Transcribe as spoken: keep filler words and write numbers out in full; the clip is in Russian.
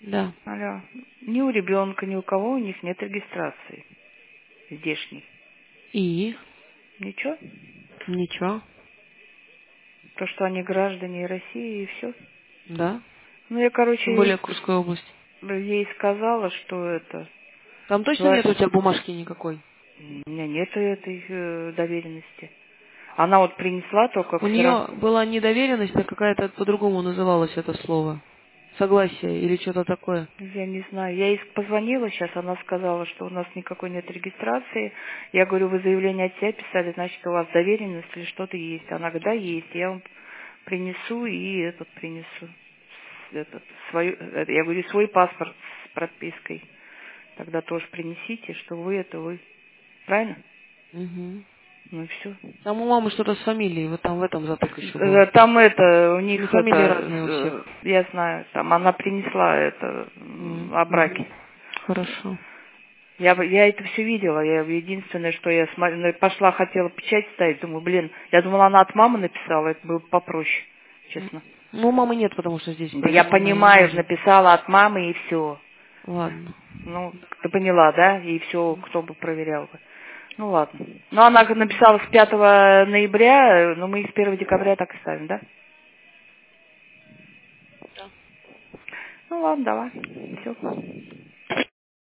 Да. Алло. Ни у ребенка, ни у кого у них нет регистрации здешней. И? Ничего? Ничего. То, что они граждане России, и все. Да. Ну, я, короче, Тем более Курской области. ей сказала, что это... Там точно Ваш... нет у тебя бумажки никакой? У меня нет этой э, доверенности. Она вот принесла только У вчера. нее была недоверенность, а какая-то по-другому называлось это слово. Согласие или что-то такое. Я не знаю. Я ей позвонила сейчас, она сказала, что у нас никакой нет регистрации. Я говорю, вы заявление от себя писали, значит, у вас доверенность или что-то есть. Она говорит, да, есть. Я вам принесу и этот принесу. Этот, свою, э, я говорю, свой паспорт с пропиской. Тогда тоже принесите, что вы это вы. Правильно? Угу. Ну и все. Там у мамы что-то с фамилией, вот там в этом затык еще был. Там это, у Ну, них фамилии это, разные у э, всех. я знаю, там она принесла это м, М, о мгм. браке. Хорошо. Я, бы- я это все видела. Я единственное, что я смотр- ну, пошла, хотела печать ставить, думаю, блин, я думала, она от мамы написала, это было попроще, М. честно. Ну, у мамы нет, потому что здесь Да я проживание не понимаю, может. написала от мамы и все. Ладно. Ну, ты поняла, да? И все, кто бы проверял бы. Ну ладно. Ну, она написала с пятого ноября, но мы их с первого декабря так и ставим, да? Ну ладно, давай. Все.